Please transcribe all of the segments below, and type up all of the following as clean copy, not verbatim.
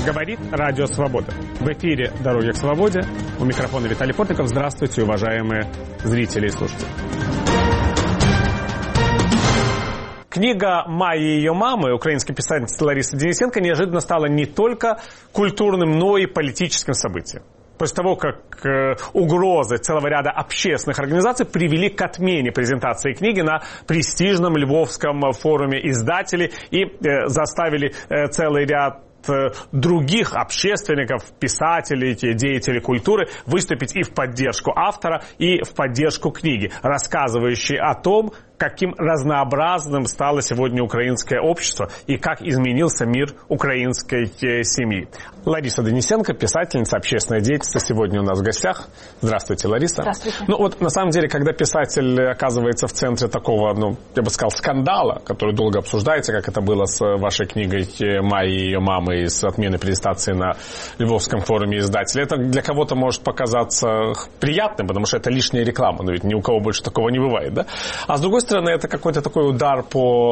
Говорит Радио Свобода. В эфире «Дороги к свободе». У микрофона Виталий Портников. Здравствуйте, уважаемые зрители и слушатели. Книга «Майя и ее мамы» украинской писательницы Ларисы Денисенко неожиданно стала не только культурным, но и политическим событием. После того, как угрозы целого ряда общественных организаций привели к отмене презентации книги на престижном Львовском форуме издателей и заставили целый ряд других общественников, писателей, деятелей культуры выступить и в поддержку автора, и в поддержку книги, рассказывающей о том, каким разнообразным стало сегодня украинское общество и как изменился мир украинской семьи. Лариса Денисенко, писательница, общественная деятельница, сегодня у нас в гостях. Здравствуйте, Лариса. Здравствуйте. Ну вот, на самом деле, когда писатель оказывается в центре такого, я бы сказал, скандала, который долго обсуждается, как это было с вашей книгой «Майя и ее мамы» и с отменой презентации на Львовском форуме издателей, это для кого-то может показаться приятным, потому что это лишняя реклама, но ведь ни у кого больше такого не бывает, да? А с другой стороны, это какой-то такой удар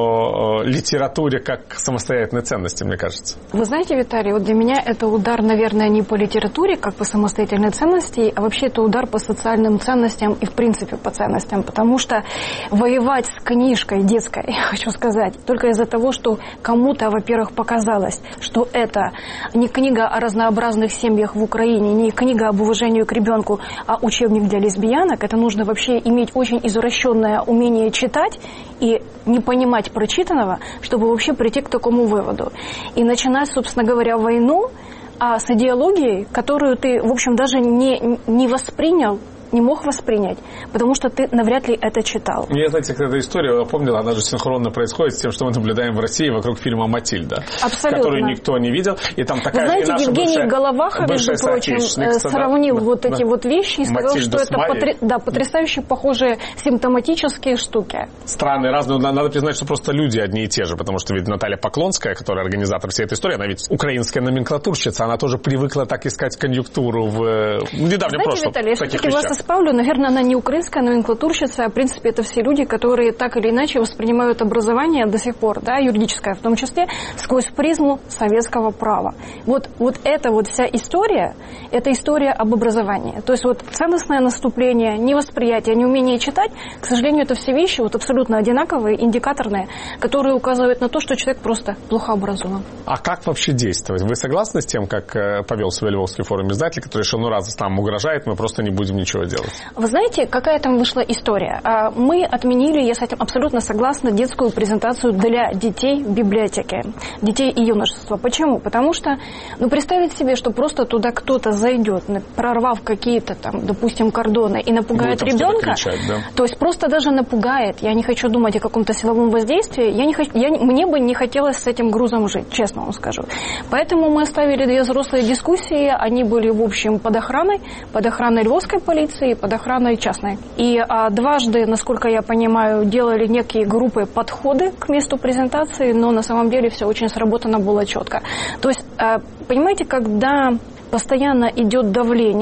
по литературе как самостоятельной ценности, мне кажется. Вы знаете, Виталий, вот для меня это удар, наверное, не по литературе, как по самостоятельной ценности, а вообще это удар по социальным ценностям и, в принципе, по ценностям. Потому что воевать с книжкой детской, я хочу сказать, только из-за того, что кому-то, во-первых, показалось, что это не книга о разнообразных семьях в Украине, не книга об уважении к ребенку, а учебник для лесбиянок, это нужно вообще иметь очень извращенное умение читать и не понимать прочитанного, чтобы вообще прийти к такому выводу. И начинать, собственно говоря, войну с идеологией, которую ты, в общем, даже не воспринял, не мог воспринять, потому что ты навряд ли это читал. Я, знаете, когда историю напомнила, она же синхронно происходит с тем, что мы наблюдаем в России вокруг фильма «Матильда», который никто не видел. И там такая, вы знаете, Евгений Головаха, между прочим, сравнил вот эти вот вещи и сказал, что это потрясающе похожие симптоматические штуки. Странные, разные. Надо признать, что просто люди одни и те же, потому что ведь Наталья Поклонская, которая организатор всей этой истории, она ведь украинская номенклатурщица, она тоже привыкла так искать конъюнктуру в недавнем прошлом. Виталий, я вас исправлю, наверное, она не украинская номенклатурщица, а в принципе это все люди, которые так или иначе воспринимают образование до сих пор, да, юридическое в том числе, сквозь призму советского права. Вот эта вот вся история, это история об образовании. То есть вот ценностное наступление, невосприятие, неумение читать, к сожалению, это все вещи вот абсолютно одинаковые, индикаторные, которые указывают на то, что человек просто плохо образован. А как вообще действовать? Вы согласны с тем, как повел себя Львовский форум издателей, который решил, раз нам угрожает, мы просто не будем ничего делать? Вы знаете, какая там вышла история? Мы отменили, я с этим абсолютно согласна, детскую презентацию для детей в библиотеке, детей и юношества. Почему? Потому что, представить себе, что просто туда кто-то зайдет, прорвав какие-то там, допустим, кордоны и напугает ребенка, то есть просто даже напугает. Я не хочу думать о каком-то силовом воздействии, мне бы не хотелось с этим грузом жить, честно вам скажу. Поэтому мы оставили 2 взрослые дискуссии, они были, в общем, под охраной Львовской полиции, под охраной частной. И дважды, насколько я понимаю, делали некие группы подходы к месту презентации, но на самом деле все очень сработано было четко. То есть, понимаете, когда постоянно идет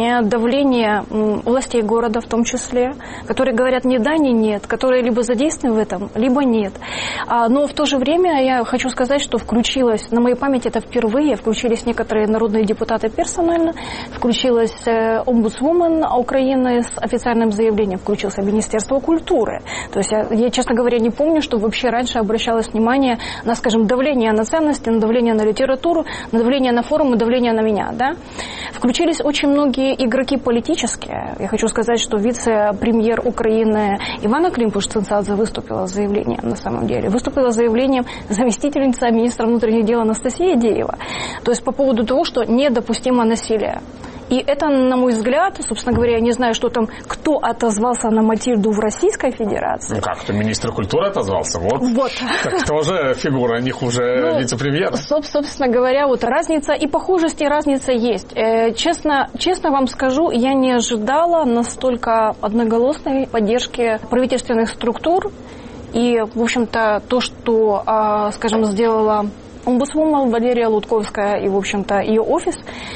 давление властей города в том числе, которые говорят ни да, ни нет, которые либо задействованы в этом, либо нет. Но в то же время я хочу сказать, что включилась, на моей памяти это впервые, включились некоторые народные депутаты персонально, включилась омбудсвумен Украины с официальным заявлением, включился Министерство культуры. То есть я, честно говоря, не помню, что вообще раньше обращалось внимание на, скажем, давление на ценности, на давление на литературу, на давление на форумы, давление на меня, да? Включились очень многие игроки политические. Я хочу сказать, что вице-премьер Украины Ивана Климпуш-Цинцадзе выступила с заявлением, на самом деле. Выступила с заявлением заместительница министра внутренних дел Анастасия Дерева. То есть по поводу того, что недопустимо насилие. И это, на мой взгляд, собственно говоря, я не знаю, кто отозвался на Матильду в Российской Федерации. Как-то министр культуры отозвался, вот. Так тоже фигура, не хуже вице-премьера. Собственно говоря, разница и похожесть, и разница есть. Честно вам скажу, я не ожидала настолько одноголосной поддержки правительственных структур. И, в общем-то, то, что, скажем, сделала омбудсвумен Валерия Лутковская и, в общем-то, ее офис,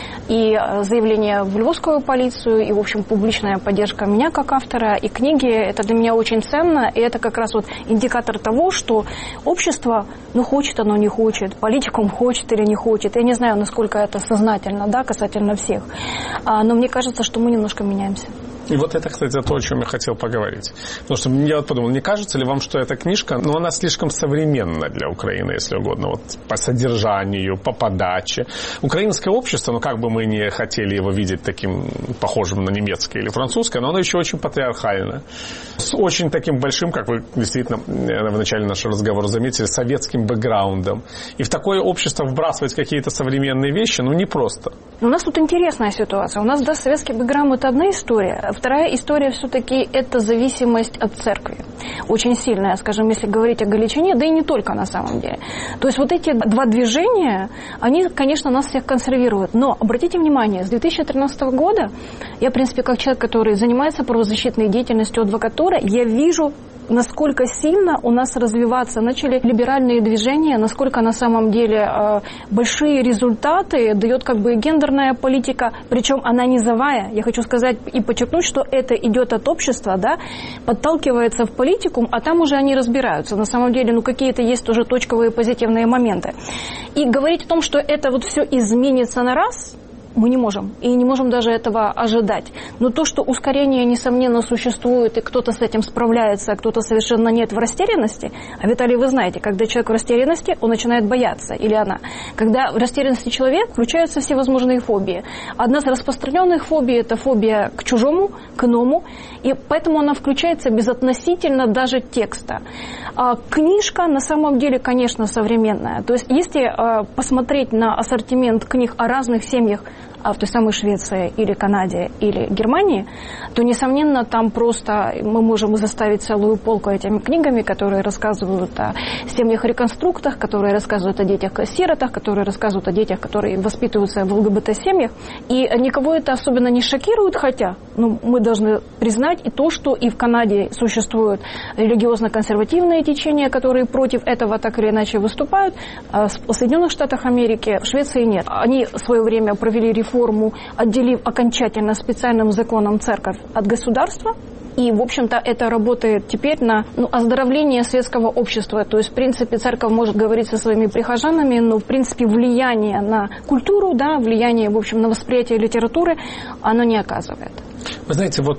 и заявление в Львовскую полицию, и, в общем, публичная поддержка меня как автора, и книги. Это для меня очень ценно, и это как раз вот индикатор того, что общество, хочет оно, не хочет, политикум хочет или не хочет. Я не знаю, насколько это сознательно, да, касательно всех, но мне кажется, что мы немножко меняемся. И вот это, кстати, то, о чем я хотел поговорить. Потому что я вот подумал, не кажется ли вам, что эта книжка, она слишком современна для Украины, если угодно, вот по содержанию, по подаче. Украинское общество, как бы мы не хотели его видеть таким похожим на немецкое или французское, но оно еще очень патриархальное. С очень таким большим, как вы действительно в начале нашего разговора заметили, советским бэкграундом. И в такое общество вбрасывать какие-то современные вещи, непросто. У нас тут интересная ситуация. У нас, да, советский бэкграунд – это одна история. Вторая история все-таки это зависимость от церкви. Очень сильная, скажем, если говорить о Галичине, да и не только на самом деле. То есть вот эти два движения, они, конечно, нас всех консервируют. Но обратите внимание, с 2013 года я, в принципе, как человек, который занимается правозащитной деятельностью, адвокатурой, я вижу, насколько сильно у нас развиваться начали либеральные движения, насколько на самом деле большие результаты дает как бы гендерная политика, причем она низовая. Я хочу сказать и подчеркнуть, что это идет от общества, да, подталкивается в политикум, а там уже они разбираются. На самом деле, какие-то есть уже точковые позитивные моменты. И говорить о том, что это вот все изменится на раз, мы не можем. И не можем даже этого ожидать. Но то, что ускорение, несомненно, существует, и кто-то с этим справляется, а кто-то совершенно нет в растерянности. А, Виталий, вы знаете, когда человек в растерянности, он начинает бояться, или она. Когда в растерянности человек, включаются все возможные фобии. Одна из распространенных фобий – это фобия к чужому, к иному. И поэтому она включается безотносительно даже текста. Книжка, на самом деле, конечно, современная. То есть, если посмотреть на ассортимент книг о разных семьях, в той самой Швеции или Канаде или Германии, то, несомненно, там просто мы можем заставить целую полку этими книгами, которые рассказывают о семьях-реконструктах, которые рассказывают о детях-сиротах, которые рассказывают о детях, которые воспитываются в ЛГБТ-семьях. И никого это особенно не шокирует, хотя мы должны признать и то, что и в Канаде существуют религиозно-консервативные течения, которые против этого так или иначе выступают. В Соединенных Штатах Америки, в Швеции нет. Они в свое время провели реформу, отделив окончательно специальным законом церковь от государства. И, в общем-то, это работает теперь на оздоровление светского общества. То есть, в принципе, церковь может говорить со своими прихожанами, но, в принципе, влияние на культуру, да, влияние, в общем, на восприятие литературы оно не оказывает. Вы знаете, вот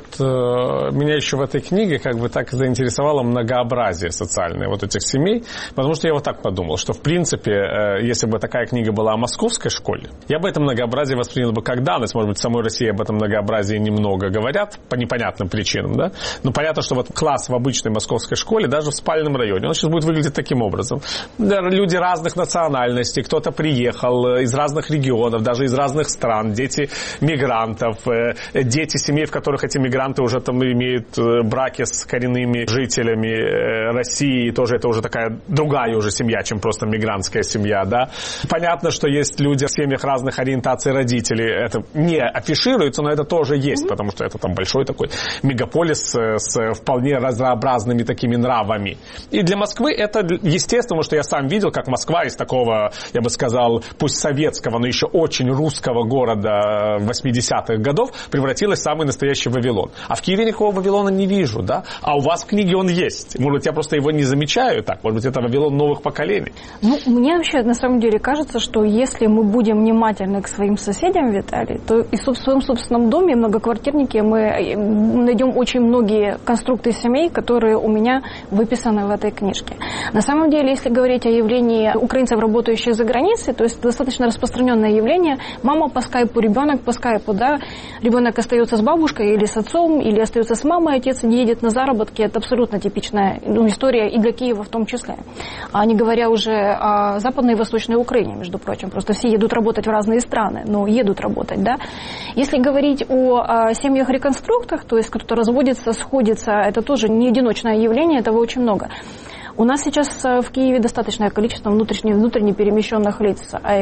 меня еще в этой книге как бы так заинтересовало многообразие социальное вот этих семей, потому что я вот так подумал, что в принципе, если бы такая книга была о московской школе, я бы это многообразие воспринял бы как данность. Может быть, в самой России об этом многообразии немного говорят по непонятным причинам, да? Но понятно, что вот класс в обычной московской школе, даже в спальном районе, он сейчас будет выглядеть таким образом. Люди разных национальностей, кто-то приехал из разных регионов, даже из разных стран, дети мигрантов, дети семей, в которых эти мигранты уже там имеют браки с коренными жителями России, тоже это уже такая другая уже семья, чем просто мигрантская семья, да. Понятно, что есть люди в семьях разных ориентаций родителей, это не афишируется, но это тоже есть, потому что это там большой такой мегаполис с вполне разнообразными такими нравами. И для Москвы это естественно, потому что я сам видел, как Москва из такого, я бы сказал, пусть советского, но еще очень русского города 80-х годов превратилась в самый настоящий Вавилон. А в Киеве никакого Вавилона не вижу, да? А у вас в книге он есть. Может быть, я просто его не замечаю так. Может быть, это Вавилон новых поколений. Мне вообще на самом деле кажется, что если мы будем внимательны к своим соседям, Виталий, то и в своем собственном доме, многоквартирнике, мы найдем очень многие конструкты семей, которые у меня выписаны в этой книжке. На самом деле, если говорить о явлении украинцев, работающих за границей, то есть достаточно распространенное явление. Мама по скайпу, ребенок по скайпу, да? Ребенок остается с бабушкой или с отцом, или остается с мамой, отец не едет на заработки. Это абсолютно типичная история и для Киева в том числе. А не говоря уже о Западной и Восточной Украине, между прочим. Просто все едут работать в разные страны, но едут работать, да. Если говорить о семьях-реконструктах, то есть кто-то разводится, сходится, это тоже не одиночное явление, этого очень много. У нас сейчас в Киеве достаточное количество внутренне перемещенных лиц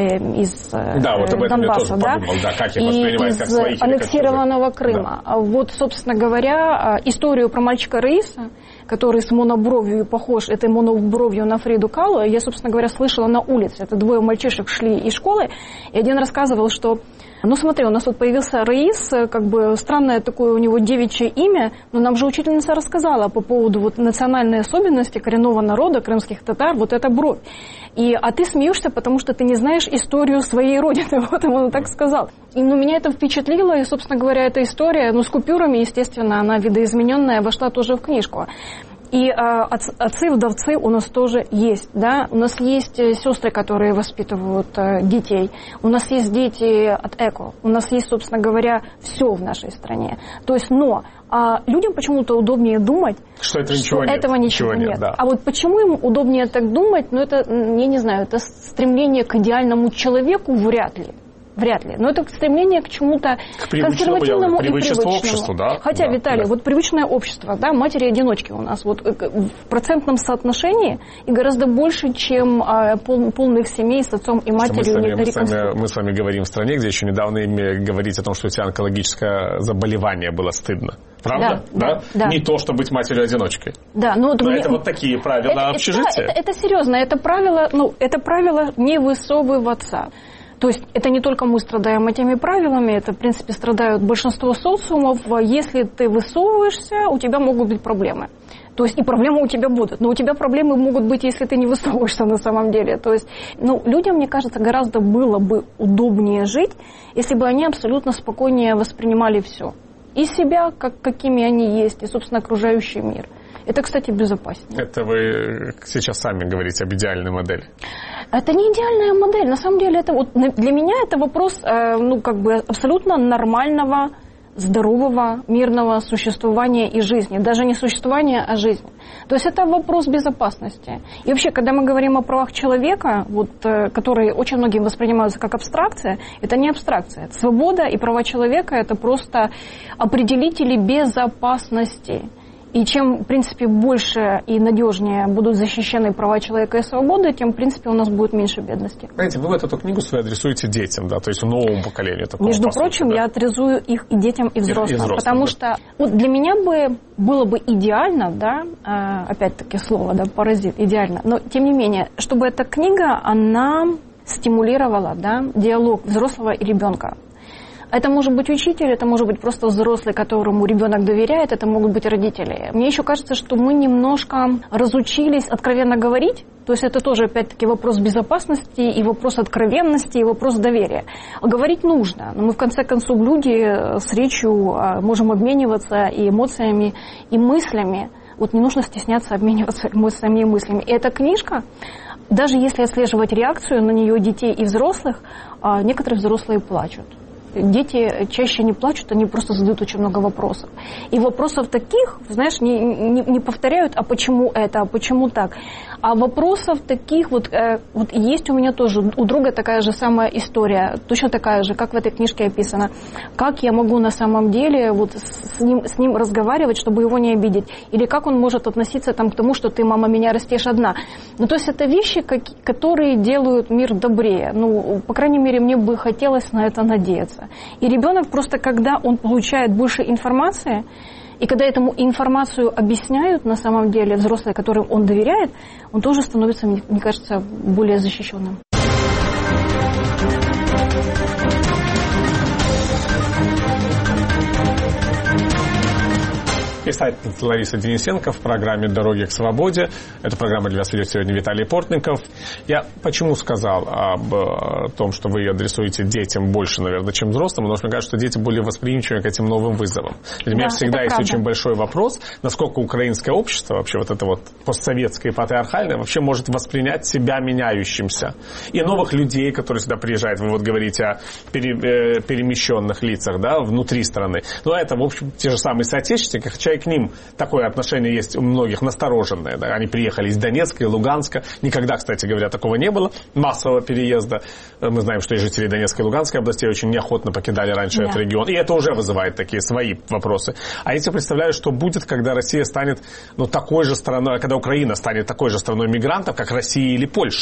из Донбасса, да, как их воспринимают, как своих, аннексированного Крыма. Да. Вот, собственно говоря, историю про мальчика Раиса который с монобровью похож этой монобровью на Фриду Кало, я, собственно говоря, слышала на улице. Это двое мальчишек шли из школы, и один рассказывал, что ну смотри, у нас тут появился Раис, как бы странное такое у него девичье имя, но нам же учительница рассказала по поводу вот национальной особенности коренного народа, крымских татар, вот эта бровь. А ты смеешься, потому что ты не знаешь историю своей родины, вот он так сказал. И меня это впечатлило, и, собственно говоря, эта история, с купюрами, естественно, она видоизмененная, вошла тоже в книжку. И отцы-вдовцы у нас тоже есть, да, у нас есть сестры, которые воспитывают детей, у нас есть дети от ЭКО, у нас есть, собственно говоря, все в нашей стране. То есть, но людям почему-то удобнее думать, что этого ничего нет. Да. А вот почему им удобнее так думать, это, я не знаю, это стремление к идеальному человеку вряд ли. Но это стремление к чему-то консервативному и привычному. Обществу, да? Хотя, да, Виталий, вот привычное общество, да, матери-одиночки у нас вот в процентном соотношении и гораздо больше, чем полных семей с отцом и матерью. Мы с вами говорим в стране, где еще недавно говорить о том, что у тебя онкологическое заболевание было стыдно. Правда? Да. Не то, что быть матерью-одиночкой. Да, но это вот такие правила общежития. Это серьезно, это правило не высовываться. То есть это не только мы страдаем этими правилами, это, в принципе, страдают большинство социумов. Если ты высовываешься, у тебя могут быть проблемы. То есть и проблемы у тебя будут. Но у тебя проблемы могут быть, если ты не высовываешься на самом деле. То есть, людям, мне кажется, гораздо было бы удобнее жить, если бы они абсолютно спокойнее воспринимали все. И себя, какими они есть, и, собственно, окружающий мир. Это, кстати, безопаснее. Это вы сейчас сами говорите об идеальной модели. Это не идеальная модель. На самом деле, это для меня это вопрос абсолютно нормального, здорового, мирного существования и жизни. Даже не существования, а жизни. То есть это вопрос безопасности. И вообще, когда мы говорим о правах человека, которые очень многим воспринимаются как абстракция, это не абстракция. Свобода и права человека – это просто определители безопасности. И чем, в принципе, больше и надежнее будут защищены права человека и свободы, тем, в принципе, у нас будет меньше бедности. Знаете, вы эту книгу свою адресуете детям, да, то есть новому поколению. Между прочим, я адресую их и детям, и взрослым. Потому что для меня было бы идеально, да, опять-таки слово, да, паразит, идеально. Но, тем не менее, чтобы эта книга, она стимулировала, да, диалог взрослого и ребенка. Это может быть учитель, это может быть просто взрослый, которому ребенок доверяет, это могут быть родители. Мне еще кажется, что мы немножко разучились откровенно говорить. То есть это тоже, опять-таки, вопрос безопасности, и вопрос откровенности, и вопрос доверия. Говорить нужно, но мы, в конце концов, люди с речью можем обмениваться и эмоциями, и мыслями. Не нужно стесняться обмениваться эмоциями и мыслями. И эта книжка, даже если отслеживать реакцию на нее детей и взрослых, некоторые взрослые плачут. Дети чаще не плачут, они просто задают очень много вопросов. И вопросов таких, знаешь, не повторяют, а почему это, а почему так. А вопросов таких, есть у меня тоже, у друга такая же самая история, точно такая же, как в этой книжке описано. Как я могу на самом деле с ним разговаривать, чтобы его не обидеть? Или как он может относиться к тому, что ты, мама, меня растешь одна? То есть это вещи, которые делают мир добрее. По крайней мере, мне бы хотелось на это надеяться. И ребенок просто, когда он получает больше информации, и когда этому информацию объясняют на самом деле взрослые, которым он доверяет, он тоже становится, мне кажется, более защищенным. Писательница Лариса Денисенко в программе «Дороги к свободе». Эту программу для вас ведет сегодня Виталий Портников. Я почему сказал об том, что вы адресуете детям больше, наверное, чем взрослым, потому что мне кажется, что дети более восприимчивы к этим новым вызовам. Для меня всегда есть очень большой вопрос, насколько украинское общество, вообще это постсоветское и патриархальное, вообще может воспринять себя меняющимся. И новых людей, которые сюда приезжают, вы говорите о перемещенных лицах, да, внутри страны. Но это, в общем, те же самые соотечественники, хотя и к ним такое отношение есть у многих настороженное. Да? Они приехали из Донецка и Луганска. Никогда, кстати говоря, такого не было. Массового переезда. Мы знаем, что и жители Донецкой и Луганской областей очень неохотно покидали раньше этот регион. И это уже вызывает такие свои вопросы. А я себе представляю, что будет, когда Россия станет такой же страной, когда Украина станет такой же страной мигрантов, как Россия или Польша.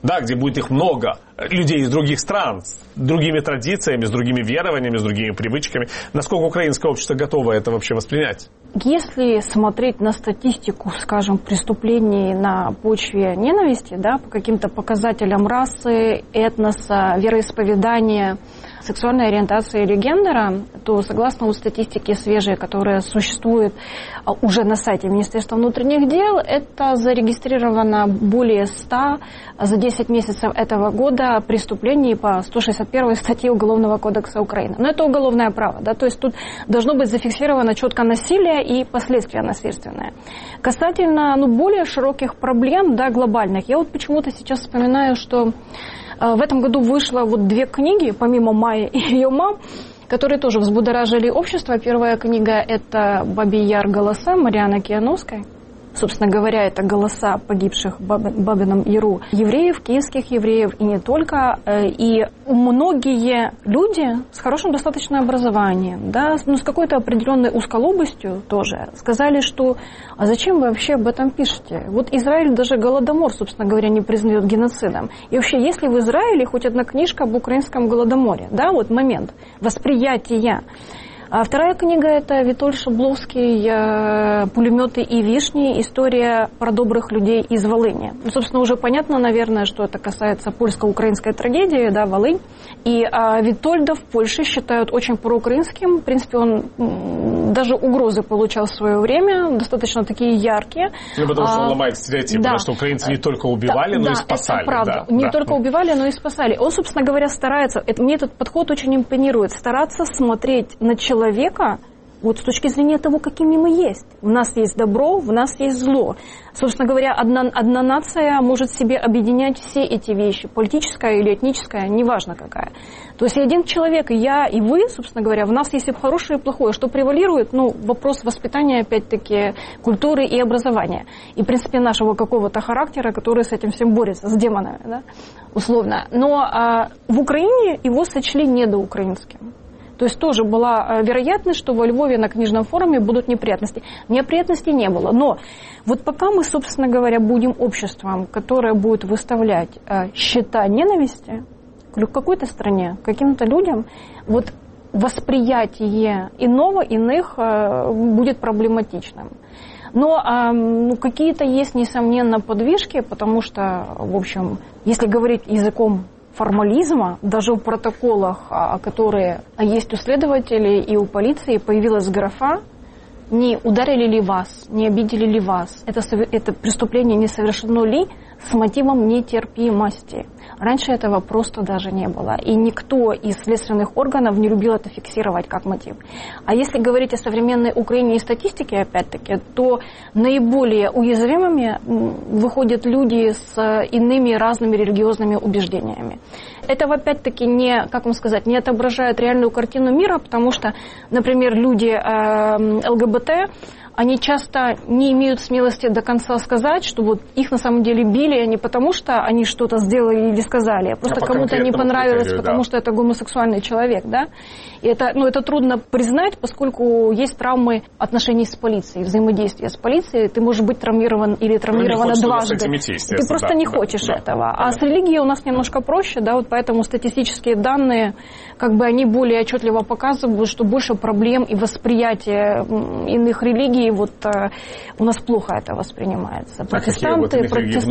да, где будет их много, людей из других стран, с другими традициями, с другими верованиями, с другими привычками. Насколько украинское общество готово это вообще воспринять? Если смотреть на статистику, скажем, преступлений на почве ненависти, да, по каким-то показателям расы, этноса, вероисповедания, сексуальной ориентации или гендера, то согласно статистике свежей, которая существует уже на сайте Министерства внутренних дел, это зарегистрировано более 100 за 10 месяцев этого года преступлений по 161 статье Уголовного кодекса Украины. Но это уголовное право, да, то есть тут должно быть зафиксировано четко насилие и последствия насильственные. Касательно более широких проблем, да, глобальных, я вот почему-то сейчас вспоминаю, что в этом году вышло 2 книги, помимо Майи и ее мам, которые тоже взбудоражили общество. Первая книга – это «Бабий Яр. Голоса» Марианы Кияновской. Собственно говоря, это голоса погибших в Бабином Яру евреев, киевских евреев и не только. И многие люди с хорошим достаточно образованием, да, с какой-то определенной узколобостью тоже сказали, что а зачем вы вообще об этом пишете? Вот Израиль даже Голодомор, собственно говоря, не признает геноцидом. И вообще, есть ли в Израиле хоть одна книжка об украинском Голодоморе? Да, вот момент восприятия. А вторая книга – это Витоль Шабловский «Пулеметы и вишни. История про добрых людей из Волыни». Собственно, уже понятно, наверное, что это касается польско-украинской трагедии, да, Волынь. И Витольда в Польше считают очень проукраинским. В принципе, он даже угрозы получал в свое время, достаточно такие яркие. Ну, потому что он ломает стереотипы, да. Потому что украинцы не только убивали, но и спасали. Это правда. Не только убивали, но и спасали. Он, собственно говоря, старается, мне этот подход очень импонирует, стараться смотреть на человека вот с точки зрения того, какими мы есть. У нас есть добро, в нас есть зло. Собственно говоря, одна нация может в себе объединять все эти вещи, политическая или этническая, неважно какая. То есть один человек, и я, и вы, собственно говоря, в нас есть и хорошее, и плохое. Что превалирует? Вопрос воспитания, опять-таки, культуры и образования. И, в принципе, нашего какого-то характера, который с этим всем борется, с демонами, да, условно. Но в Украине его сочли недоукраинским. То есть тоже была вероятность, что во Львове на книжном форуме будут неприятности. Неприятностей не было. Но вот пока мы, собственно говоря, будем обществом, которое будет выставлять счета ненависти к какой-то стране, к каким-то людям, вот восприятие иных будет проблематичным. Но какие-то есть, несомненно, подвижки, потому что, в общем, если говорить языком формализма, даже в протоколах, которые есть у следователей и у полиции, появилась графа «Не ударили ли вас, не обидели ли вас, это преступление не совершено ли с мотивом нетерпимости». Раньше этого просто даже не было. И никто из следственных органов не любил это фиксировать как мотив. А если говорить о современной Украине и статистике, опять-таки, то наиболее уязвимыми выходят люди с иными разными религиозными убеждениями. Это, опять-таки, не отображает реальную картину мира, потому что, например, люди ЛГБТ, они часто не имеют смелости до конца сказать, что вот их на самом деле били не потому, что они что-то сделали или сказали, а просто кому-то не понравилось, критерию, потому что это гомосексуальный человек, да. И это трудно признать, поскольку есть травмы отношений с полицией, взаимодействия с полицией. Ты можешь быть травмирован или травмирована дважды. Ты просто не хочешь этого. А с религией у нас немножко проще, да, вот поэтому статистические данные, они более отчетливо показывают, что больше проблем и восприятия иных религий, у нас плохо это воспринимается. Протестанты.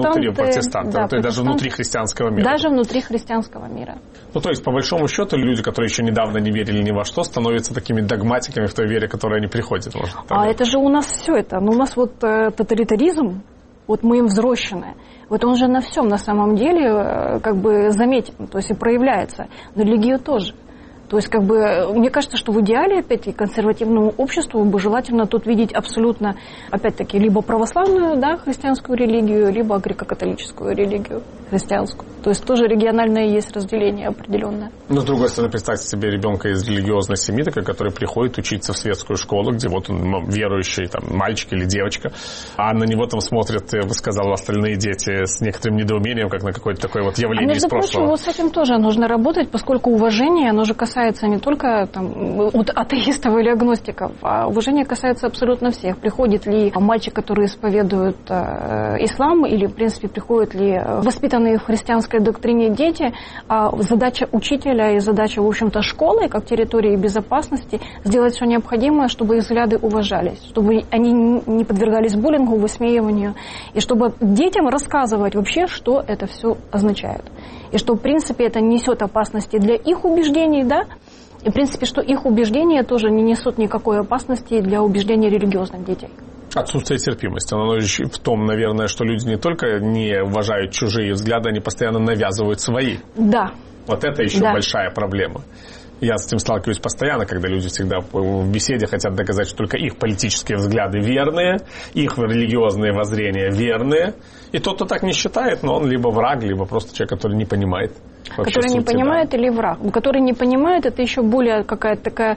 Да, то есть даже внутри христианского мира. Даже внутри христианского мира. То есть, по большому счету, люди, которые еще недавно не верили ни во что, становятся такими догматиками в той вере, к которой они приходят. Это же у нас все это. У нас тоталитаризм, мы им взрощены. Он же на всем на самом деле заметен, то есть и проявляется. Но религию тоже. То есть, мне кажется, что в идеале, опять-таки, консервативному обществу бы желательно тут видеть абсолютно, опять-таки, либо православную, да, христианскую религию, либо греко-католическую религию христианскую. То есть тоже региональное есть разделение определенное. Но, с другой стороны, представьте себе ребенка из религиозной семьи, который приходит учиться в светскую школу, где он верующий, мальчик или девочка, а на него смотрят, я бы сказал, остальные дети с некоторым недоумением, как на какое-то такое явление из прошлого. Между прочим, с этим тоже нужно работать, поскольку уважение, оно же касается касается не только атеистов или агностиков, а уважение касается абсолютно всех. Приходит ли мальчик, который исповедует ислам, или, в принципе, приходят ли воспитанные в христианской доктрине дети, задача учителя и задача, в общем-то, школы, как территории безопасности, сделать все необходимое, чтобы их взгляды уважались, чтобы они не подвергались буллингу, высмеиванию, и чтобы детям рассказывать вообще, что это все означает. И что, в принципе, это несет опасности для их убеждений, да, и, в принципе, что их убеждения тоже не несут никакой опасности для убеждений религиозных детей. Отсутствие терпимости. Оно в том, наверное, что люди не только не уважают чужие взгляды, они постоянно навязывают свои. Да. Вот это еще большая проблема. Я с этим сталкиваюсь постоянно, когда люди всегда в беседе хотят доказать, что только их политические взгляды верные, их религиозные воззрения верные. И тот, кто так не считает, но он либо враг, либо просто человек, который не понимает. Который не понимает или враг. Который не понимает, это еще более какая-то такая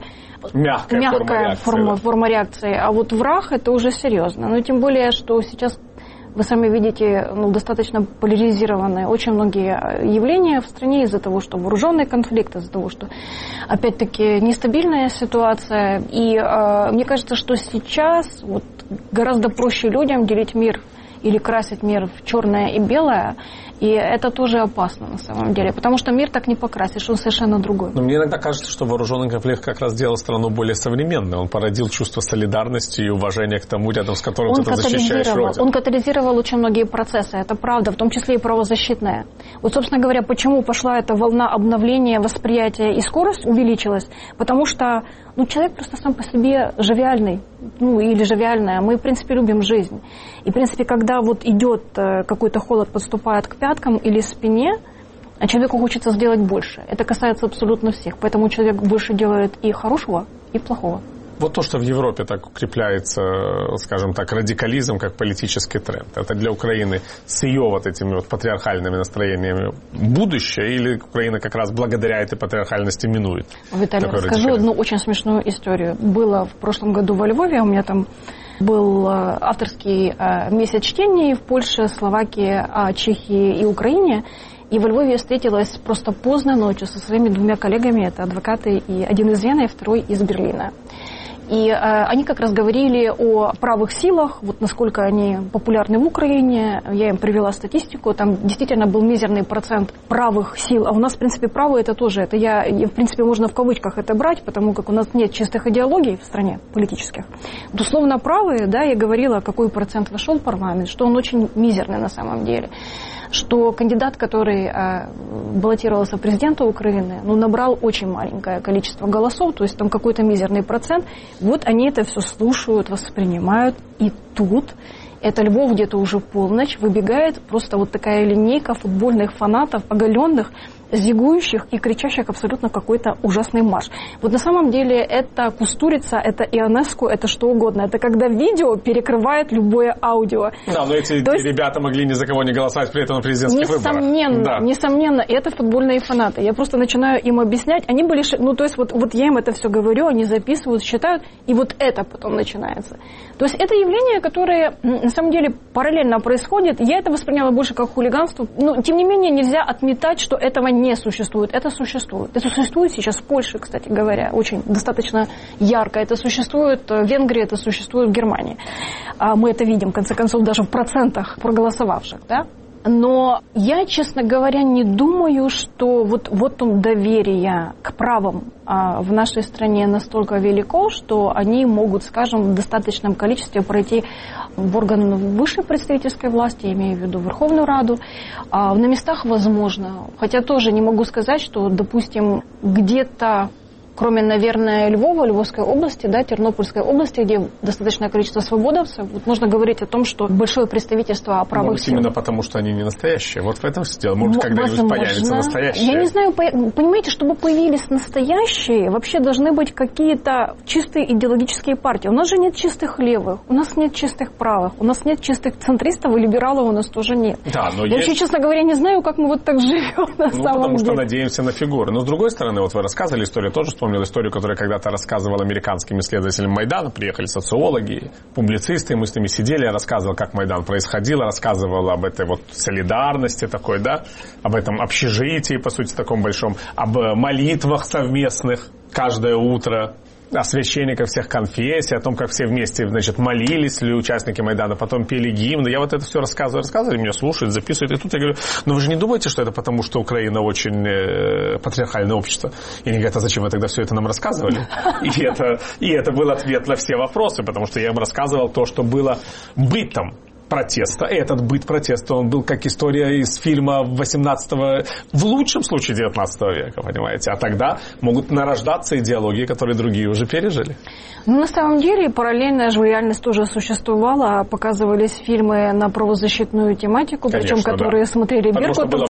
мягкая форма реакции. А вот враг, это уже серьезно. Но тем более, что сейчас... Вы сами видите, достаточно поляризированные очень многие явления в стране из-за того, что вооруженный конфликт, из-за того, что, опять-таки, нестабильная ситуация. И мне кажется, что сейчас гораздо проще людям делить мир или красить мир в черное и белое, и это тоже опасно на самом деле, потому что мир так не покрасишь, он совершенно другой. Но мне иногда кажется, что вооруженный конфликт как раз сделал страну более современной, он породил чувство солидарности и уважения к тому, рядом с которым ты защищаешь Родину. Он катализировал очень многие процессы, это правда, в том числе и правозащитные. Вот, собственно говоря, почему пошла эта волна обновления восприятия и скорость увеличилась, потому что человек просто сам по себе живиальный, или живиальная. Мы, в принципе, любим жизнь. И, в принципе, когда идет какой-то холод, подступает к пяткам или спине, человеку хочется сделать больше. Это касается абсолютно всех. Поэтому человек больше делает и хорошего, и плохого. Вот то, что в Европе так укрепляется, скажем так, радикализм, как политический тренд. Это для Украины с ее этими патриархальными настроениями будущее, или Украина как раз благодаря этой патриархальности минует? Виталий, расскажу одну очень смешную историю. Было в прошлом году во Львове, у меня там был авторский месяц чтений в Польше, Словакии, Чехии и Украине. И во Львове я встретилась просто поздно ночью со своими 2 коллегами, это адвокаты, и один из Вены, и второй из Берлина. И они как раз говорили о правых силах, насколько они популярны в Украине. Я им привела статистику, там действительно был мизерный процент правых сил. А у нас, в принципе, правые это тоже. Это в принципе, можно в кавычках это брать, потому как у нас нет чистых идеологий в стране политических. Условно правые, я говорила, какой процент вошел в парламент, что он очень мизерный на самом деле. Что кандидат, который баллотировался в президента Украины, набрал очень маленькое количество голосов, то есть там какой-то мизерный процент. Они это все слушают, воспринимают, и тут это Львов где-то уже в полночь, выбегает просто такая линейка футбольных фанатов, оголенных, зигующих и кричащих абсолютно какой-то ужасный марш. На самом деле это Кустурица, это Ионеску, это что угодно. Это когда видео перекрывает любое аудио. Да, но эти ребята могли ни за кого не голосовать при этом на президентских выборах. Несомненно, это футбольные фанаты. Я просто начинаю им объяснять. Они были... я им это все говорю, они записывают, считают, и это потом начинается. То есть это явление, которое на самом деле параллельно происходит. Я это восприняла больше как хулиганство. Но, тем не менее, нельзя отметать, что этого не существует. Это существует. Это существует сейчас в Польше, кстати говоря, очень достаточно ярко. Это существует в Венгрии, это существует в Германии. Мы это видим, в конце концов, даже в процентах проголосовавших, да? Но я, честно говоря, не думаю, что доверие к правам в нашей стране настолько велико, что они могут, скажем, в достаточном количестве пройти в орган высшей представительской власти, имею в виду Верховную Раду. На местах возможно. Хотя тоже не могу сказать, что, допустим, где-то кроме, наверное, Львова, Львовской области, Тернопольской области, где достаточное количество свободовцев, можно говорить о том, что большое представительство правых сил. Именно потому, что они не настоящие. В этом все дело. Может, когда-нибудь появятся настоящие. Я не знаю, понимаете, чтобы появились настоящие, вообще должны быть какие-то чистые идеологические партии. У нас же нет чистых левых, у нас нет чистых правых, у нас нет чистых центристов и либералов у нас тоже нет. Да, но я вообще, честно говоря, не знаю, как мы так живем на самом деле. Потому что надеемся на фигуры. Но с другой стороны, вы рассказывали историю тоже, что вспомнил историю, которую когда-то рассказывал американским исследователям Майдана. Приехали социологи, публицисты, мы с ними сидели, я рассказывал, как Майдан происходил, рассказывал об этой вот солидарности такой, да, об этом общежитии, по сути, таком большом, об молитвах совместных каждое утро, о священниках всех конфессий, о том, как все вместе, значит, молились ли участники Майдана, потом пели гимны. Я вот это все рассказываю, меня слушают, записывают. И тут я говорю, ну вы же не думаете, что это потому, что Украина очень патриархальное общество? И они говорят, а зачем вы тогда все это нам рассказывали? И это был ответ на все вопросы, потому что я им рассказывал то, что было бытом протеста. И этот быт протеста, он был как история из фильма 18-го, в лучшем случае 19 века, понимаете. А тогда могут нарождаться идеологии, которые другие уже пережили. Ну, на самом деле, параллельная же реальность тоже существовала. Показывались фильмы на правозащитную тематику, причем которые смотрели Беркут.